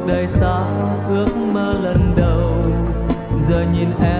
đời xa ước mơ lần đầu, giờ nhìn em